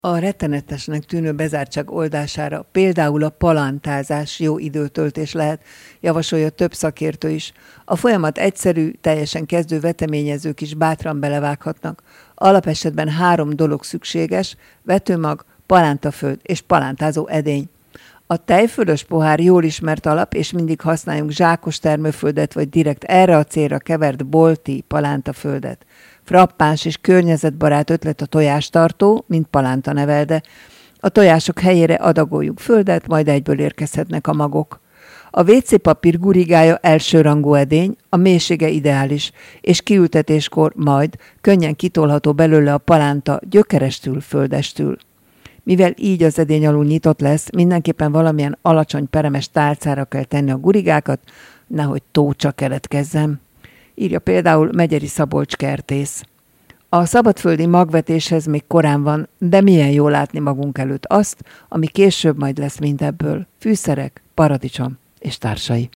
A rettenetesnek tűnő bezártság oldására például a palántázás jó időtöltés lehet, javasolja több szakértő is. A folyamat egyszerű, teljesen kezdő veteményezők is bátran belevághatnak. Alapesetben 3 dolog szükséges: vetőmag, palántaföld és palántázó edény. A tejfölös pohár jól ismert alap, és mindig használjunk zsákos termőföldet, vagy direkt erre a célra kevert bolti palántaföldet. Frappáns és környezetbarát ötlet a tojástartó, mint palántanevelde. A tojások helyére adagoljuk földet, majd egyből érkezhetnek a magok. A WC papír gurigája elsőrangú edény, a mélysége ideális, és kiültetéskor majd könnyen kitolható belőle a palánta gyökerestül, földestül. Mivel így az edény alul nyitott lesz, mindenképpen valamilyen alacsony peremes tálcára kell tenni a gurigákat, nehogy tócsa keletkezzen. Írja például Megyeri Szabolcs kertész. A szabadföldi magvetéshez még korán van, de milyen jól látni magunk előtt azt, ami később majd lesz mindebből: fűszerek, paradicsom és társai.